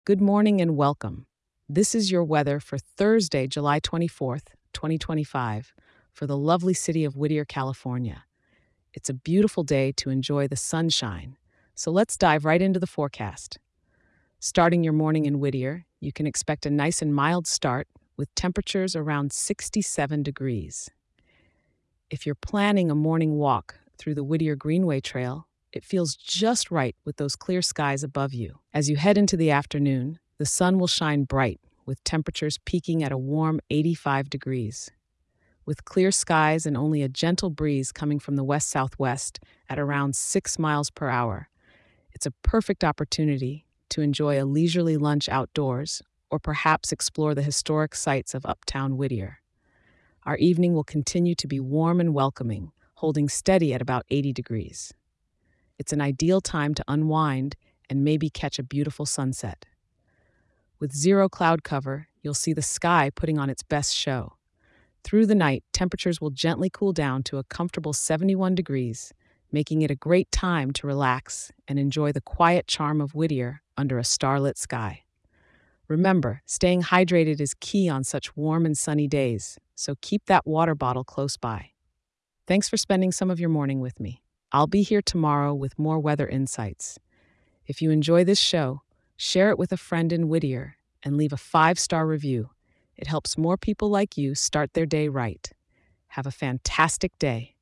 Good morning and welcome. This is your weather for Thursday, July 24th, 2025, for the lovely city of Whittier, California. It's a beautiful day to enjoy the sunshine, so let's dive right into the forecast. Starting your morning in Whittier, you can expect a nice and mild start with temperatures around 67 degrees. If you're planning a morning walk through the Whittier Greenway Trail, it feels just right with those clear skies above you. As you head into the afternoon, the sun will shine bright, with temperatures peaking at a warm 85 degrees. With clear skies and only a gentle breeze coming from the west southwest at around 6 miles per hour, it's a perfect opportunity to enjoy a leisurely lunch outdoors or perhaps explore the historic sights of Uptown Whittier. Our evening will continue to be warm and welcoming, holding steady at about 80 degrees. It's an ideal time to unwind and maybe catch a beautiful sunset. With zero cloud cover, you'll see the sky putting on its best show. Through the night, temperatures will gently cool down to a comfortable 71 degrees, making it a great time to relax and enjoy the quiet charm of Whittier under a starlit sky. Remember, staying hydrated is key on such warm and sunny days, so keep that water bottle close by. Thanks for spending some of your morning with me. I'll be here tomorrow with more weather insights. If you enjoy this show, share it with a friend in Whittier and leave a 5-star review. It helps more people like you start their day right. Have a fantastic day.